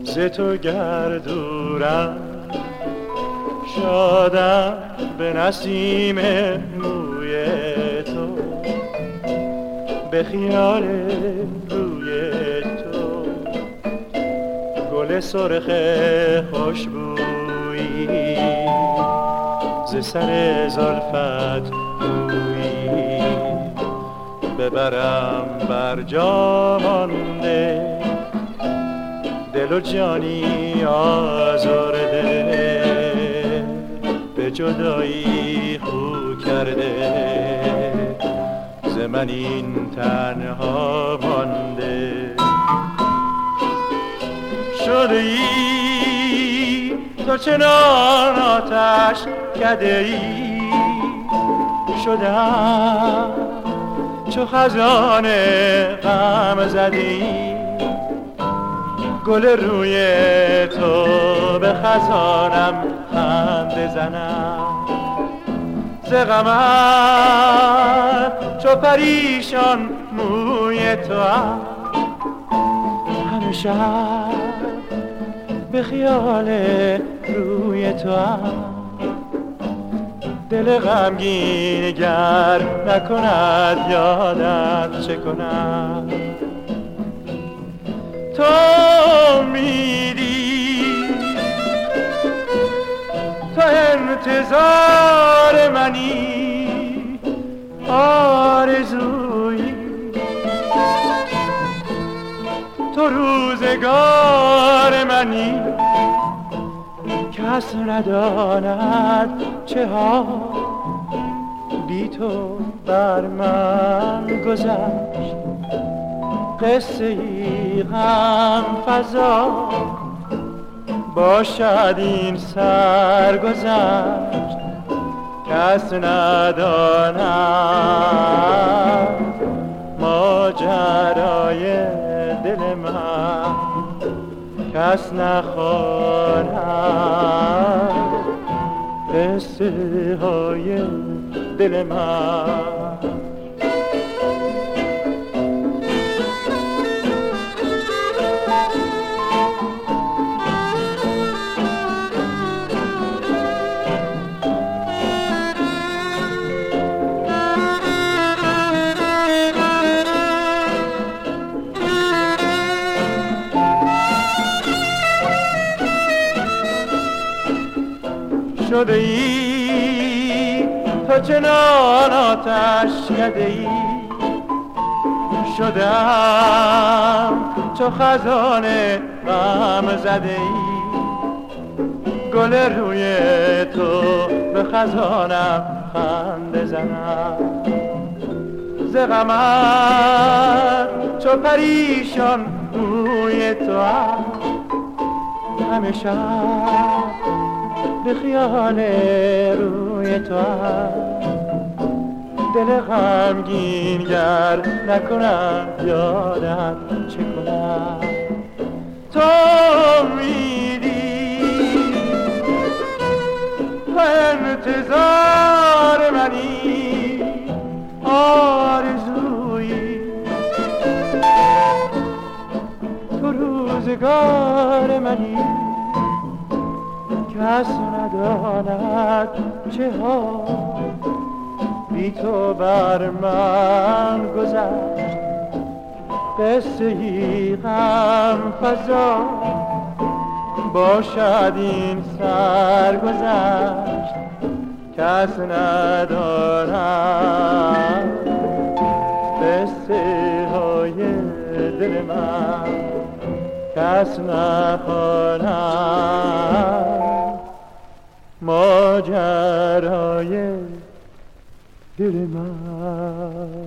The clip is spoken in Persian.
ز تو گردورم شادم به نسیم موی تو، به خیال روی تو، گل سرخ خوشبویی ز سر زلفت بویی ببرم بر جا مانده، دل و جانی آزرده، به جدایی خو کرده، ز من این تنها مانده. شده ای تو چنان آتش کده ای، شدم چو خزان غم زده ای، گل روی تو به خزانم خنده زنم، ز غمت چو پریشان موی تو هم، همه شب به خیال روی تو هم، دل غمگین گر نکند یادت چه کنم. تو میری تو انتظار منی، آرزویی تو روزگار منی، کس نداند چه ها بی تو بر من گذشت، قصه ای غم فزا باشد این سرگذشت، کس نداند ماجرای دل من، کس نخواند قصه های دل من. شده ای تو چنان آتش کده ای، شدم چو خزان غم زده ای، گل روی تو به خزانم خنده زنم، ز غمت چو پریشان موی تو هم، همه شب به خیال روی تو هم، دل غمگین گر نکنم یادت چه کنم. تو میری و انتظار منی، آرزویی تو روزگار منی، کس نداند چه ها بی تو بر من گذشت، قصه ای غم فزا باشد این سرگذشت، کس نداند قصه های دل من، کس نخواند ماجرای دل من.